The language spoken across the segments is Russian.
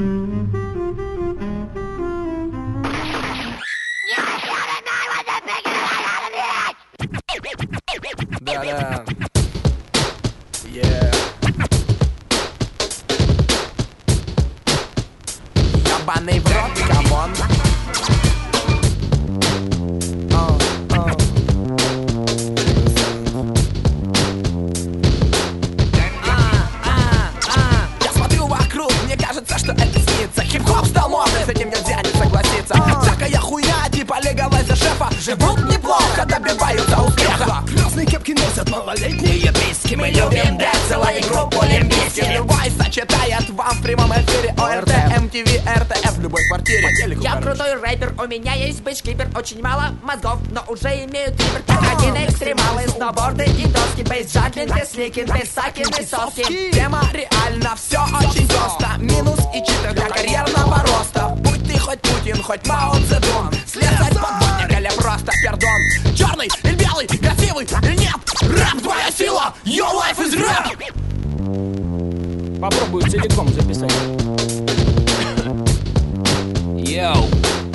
Да-да. Yeah. Ебаный в рот, камон. Я смотрю вокруг, мне кажется, что это снится. Хип-хоп стал модным, с этим нельзя не согласиться. Всякая хуйня, типа легалайза шефа, живут неплохо, добиваются успеха. Красные кепки носят малолетние письки. Мы любим Децела и группу Лимбиски. Любой сочетает вам в прямом эфире ОРТ, MTV, РТФ в любой квартире. Я крутой рэпер, у меня есть бейс-клипер. Очень мало мозгов, но уже имею трипер. Как один экстремалы, сноуборды и доски. Бейс-джаглинг, бейс-ликинг, бейс-сакинг и соски. Тема реально, все очень просто. Минус и читер для карьерного роста. Будь ты хоть Путин, хоть Мао Цзэдун, слезать подводник или просто пердон. Черный или белый, красивый или нет, рэп твоя сила, your life is rap. Попробую целиком записать. Йоу.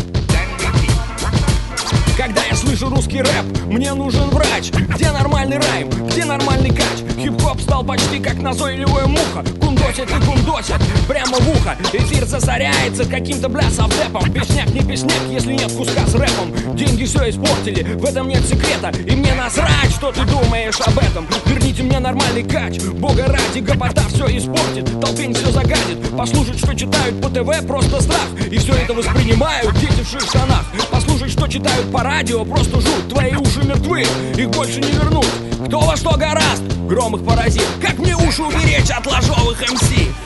Когда я слышу русский рэп, мне нужен врач. Где нормальный райм, где нормальный кач? Хип-хоп стал почти как назойливая муха. Кундосит и кундосит прямо в ухо. Эфир засоряется каким-то бля совдепом. Песняк не песняк, если нет куска с рэпом. Деньги все испортили, в этом нет секрета. И мне насрать, что ты думаешь об этом. Верните мне нормальный кач, бога ради, гопота все испортит. Толпень все загадит, послушать, что читают по ТВ, просто страх. И все это воспринимают дети в шиш-штанах. Послушать, что читают по радио, просто жуть. Твои уши мертвы, их больше не вернуть. Кто во что гораст, гром их поразит. Как мне уши уберечь от ложовых МС?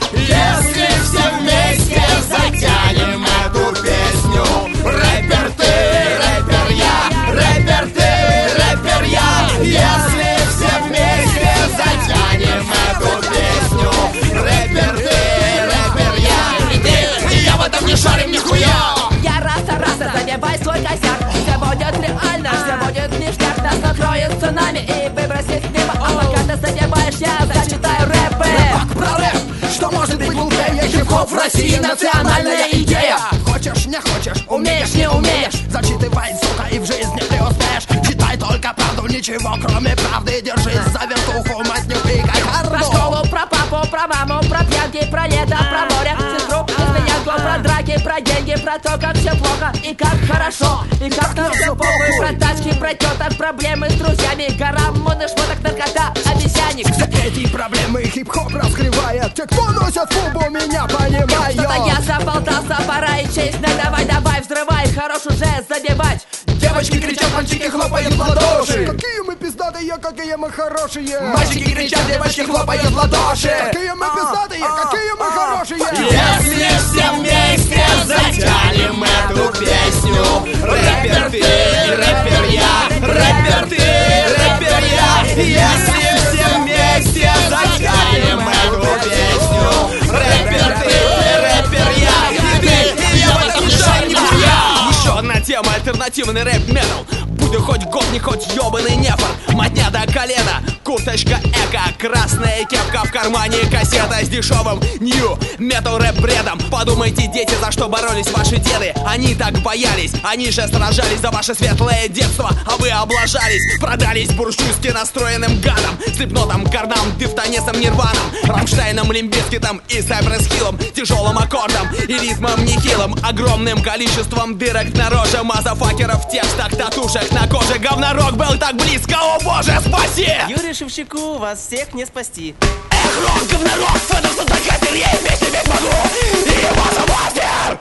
Если все вместе затянем эту песню, рэпер ты, рэпер я, рэпер ты, рэпер я. Если все вместе затянем эту песню, рэпер ты, рэпер я, и ты, и я в этом не шарим нихуя. Я раса, забивай свой косяк. Все будет реально, все будет ништяк. Нас накроет цунами и выбросит в небо. А пока ты задеваешь, я зачитаю рэпы. Про рэп, что может быть глупее? Хип-хоп в России национальная идея. Хочешь, не хочешь, Умеешь, не умеешь. зачитывай, сука, и в жизни преуспеешь. Читай только правду, ничего кроме правды. Держись за вертуху, мать не пикай Про харду. школу, про папу, про маму, про пьянки, про лето, про море, сестру, изменянку, про драки, про деньги, про то, как все плохо и как хорошо, и как нам все похуй. Про тачки, про теток, проблемы с друзьями, гормоны, шмоток, наркота, обезьянник. Все эти проблемы хип-хоп раскрывает. Те, кто носят фубу, меня понимают. Что-то я заболтался, пора и честь. Давай, давай, взрывай, хорош уже забивать. Девочки кричат, мальчики хлопают в ладоши. Какие мы пиздатые, какие мы хорошие. Мальчики кричат, девочки хлопают в ладоши. Какие мы пиздатые, какие мы хорошие. Если все вместе затянем эту песню, рэпер ты, рэпер я, рэпер ты, рэпер я. Если все вместе затянем эту песню, рэпер ты, рэпер я, и ты, и я в этом не шарю нихуя. Еще одна тема, альтернативный рэп-метал. Будь хоть говни, хоть ёбаный нефор. Мотня до колена, курточка эко, красная кепка, в кармане кассета с дешевым нью метал рэп бредом. Подумайте, дети, за что боролись ваши деды. Они так боялись, они же сражались за ваше светлое детство. А вы облажались, продались буржуйски настроенным гадом, слепнотом, Корнам, Дифтонесом, Нирваном, Рамштайном, Лимбискитом и Сайпресс Хиллом. Тяжелым аккордом и ритмом нехилым, огромным количеством дырок на роже, мазафакеров в текстах, татушек на коже. Говнорок был так близко, о боже, спаси! Юрий Шевчуку, вас всех не спасти. Эх, рок, говнорок, Федор Сантакастер, я вместе ведь могу, и его же мастер!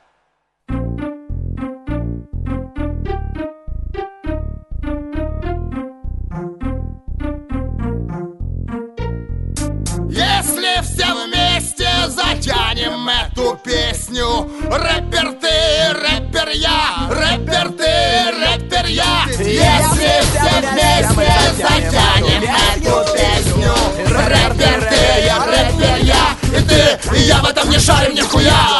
Если все вместе затянем эту песню, рэпер ты, рэпер я, рэпер ты, рэпер я. Если все вместе затянем эту песню, рэпер ты, рэпер я, и ты, и я в этом не шарим нихуя.